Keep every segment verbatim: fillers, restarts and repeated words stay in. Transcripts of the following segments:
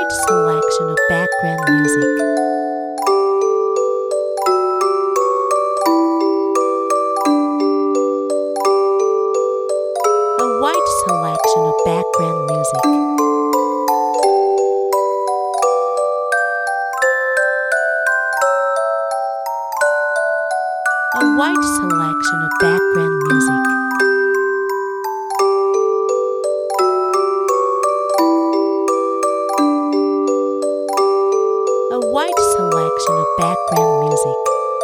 wide selection of background music. A wide selection of background music. A wide selection of background music. A wide selection of background music.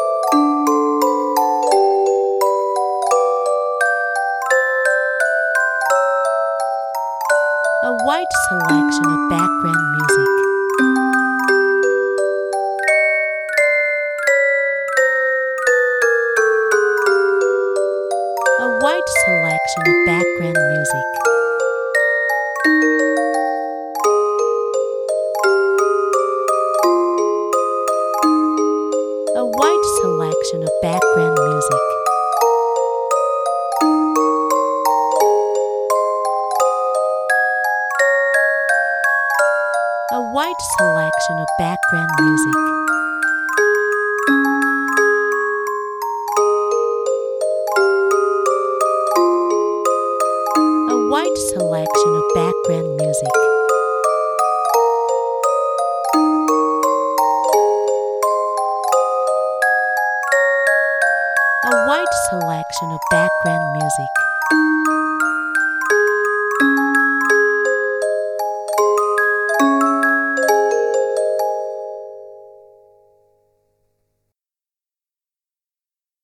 A wide selection of background music. A wide selection of background music. A wide selection of background music. A wide selection of background music. A wide selection of background music. A wide selection of background music.